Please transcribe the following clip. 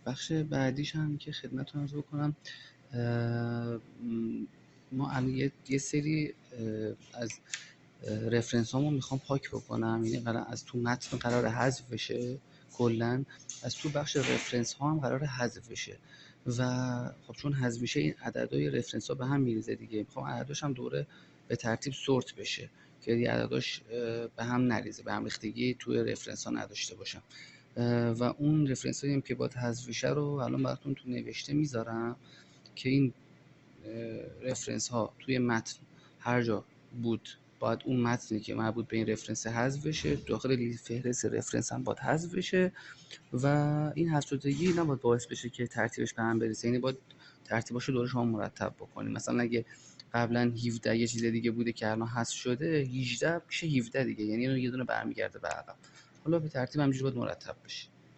بخش بعدیش هم که خدمتتون عرض بکنم، ما الان یه سری از رفرنس هامو میخوام پاک بکنم، یعنی قرار از تو متن قرار حذف بشه، کلا از تو بخش رفرنس ها هم قرار حذف بشه و خب چون حذف میشه این عددهای رفرنس ها به هم میریزه دیگه. میخوام عدداش هم دوره به ترتیب سورت بشه که دیگه عدداش به هم نریزه، به هم ریختگی توی رفرنس ها نداشته باشم. و اون رفرنس هایی هم که باید حذف بشه رو الان براتون تو نوشته میذارم که این رفرنس ها توی متن هر جا بود باید اون متنی که مربوط به این رفرنس حذف بشه، داخل فهرست رفرنس هم باید حذف بشه و این حذف شدگی نباید باعث بشه که ترتیبش به هم بریزه، یعنی باید ترتیباشو دور شما مرتب بکنید. مثلا اگه قبلا 17 یه چیز دیگه بوده که الان حذف شده، 18 میشه 17 دیگه، یعنی یه دونه برمیگرده به عقب. حالا به ترتیب همینجوری باید مرتب بشه.